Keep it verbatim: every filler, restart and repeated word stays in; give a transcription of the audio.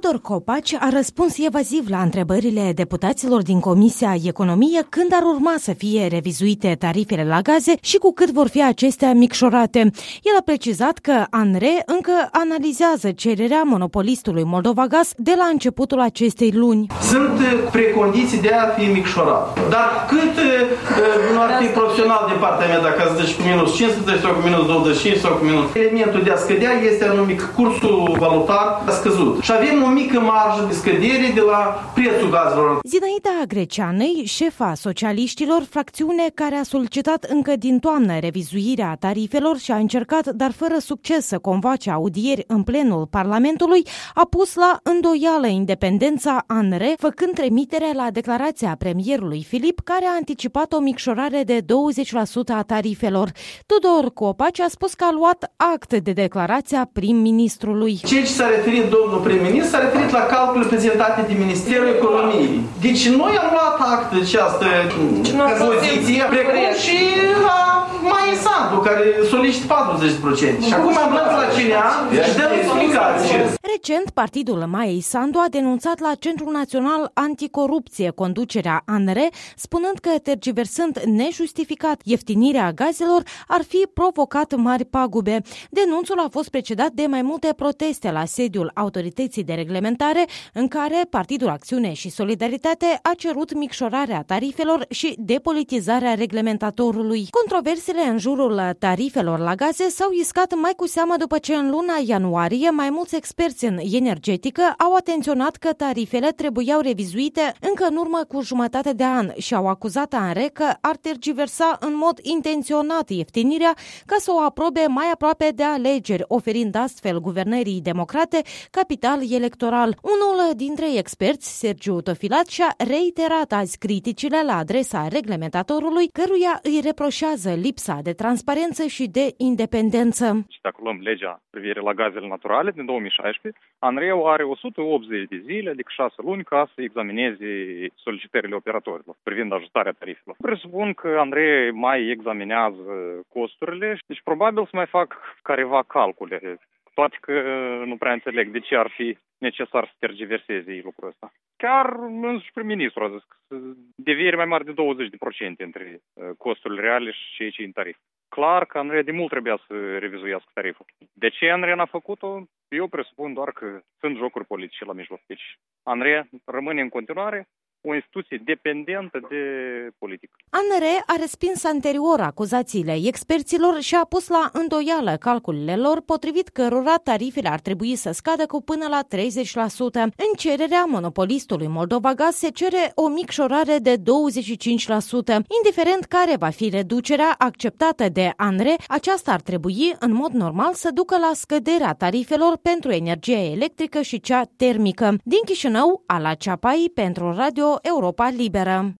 Tudor Copaci a răspuns evaziv la întrebările deputaților din Comisia Economie când ar urma să fie revizuite tarifele la gaze și cu cât vor fi acestea micșorate. El a precizat că ANRE încă analizează cererea monopolistului Moldovagaz de la începutul acestei luni. Sunt precondiții de a fi micșorat. Dar cât nu ar fi profesional de partea mea dacă ați zice cu minus cinci sute sau cu minus douăzeci și cinci sau cu minus... Elementul de a scădea este anumic cursul valutar a scăzut. Și avem o mică marjă de scădere de la prețul gazelor. Zinaida Greceanei, șefa socialiștilor, fracțiune care a solicitat încă din toamnă revizuirea tarifelor și a încercat, dar fără succes, să convoace audieri în plenul Parlamentului, a pus la îndoială independența ANRE, făcând trimitere la declarația premierului Filip, care a anticipat o micșorare de douăzeci la sută a tarifelor. Tudor Copaci a spus că a luat act de declarația prim-ministrului. Ceea ce s-a referit domnul prim-ministru s-a referit la calcule prezentate de Ministerul Economiei. Deci noi am luat act de această poziție, precum și la Maia Sandu, care solicită patruzeci la sută. Și acum am luat la C N A și dăm explicații. Recent, partidul Maiei Sandu a denunțat la Centrul Național Anticorupție conducerea ANRE, spunând că, tergiversând nejustificat ieftinirea gazelor, ar fi provocat mari pagube. Denunțul a fost precedat de mai multe proteste la sediul Autorității de Reglementare, în care Partidul Acțiune și Solidaritate a cerut micșorarea tarifelor și depolitizarea reglementatorului. Controversele în jurul tarifelor la gaze s-au iscat mai cu seamă după ce în luna ianuarie mai mulți experți în energetică au atenționat că tarifele trebuiau revizuite încă în urmă cu jumătate de an și au acuzat ANRE că ar tergiversa în mod intenționat ieftinirea ca să o aprobe mai aproape de alegeri, oferind astfel guvernării democrate capital electoral. Unul dintre experți, Sergiu Tofilat, și-a reiterat azi criticile la adresa reglementatorului, căruia îi reproșează lipsa de transparență și de independență. Dacă luăm legea privire la gazele naturale din două mii șaisprezece, ANRE are o sută optzeci de zile, adică șase luni, ca să examineze solicitările operatorilor privind ajustarea tarifelor. Presupun că ANRE mai examinează costurile, deci probabil să mai fac careva calcule, toate că nu prea înțeleg de ce ar fi necesar să tergiverseze lucrul ăsta. Chiar însuși prim-ministru a zis că deviere mai mare de douăzeci la sută între costurile reale și ceea ce e în tarif. Clar că ANRE de mult trebuia să revizuiască tariful. De ce ANRE n-a făcut-o? Eu presupun doar că sunt jocuri politice la mijloc. Deci ANRE rămâne în continuare o instituție dependentă de politică. ANRE a respins anterior acuzațiile experților și a pus la îndoială calculele lor, potrivit cărora tarifele ar trebui să scadă cu până la treizeci la sută. În cererea monopolistului Moldovagaz se cere o micșorare de douăzeci și cinci la sută. Indiferent care va fi reducerea acceptată de ANRE, aceasta ar trebui, în mod normal, să ducă la scăderea tarifelor pentru energie electrică și cea termică. Din Chișinău, Ala Ceapai, pentru Radio Europa Liberă.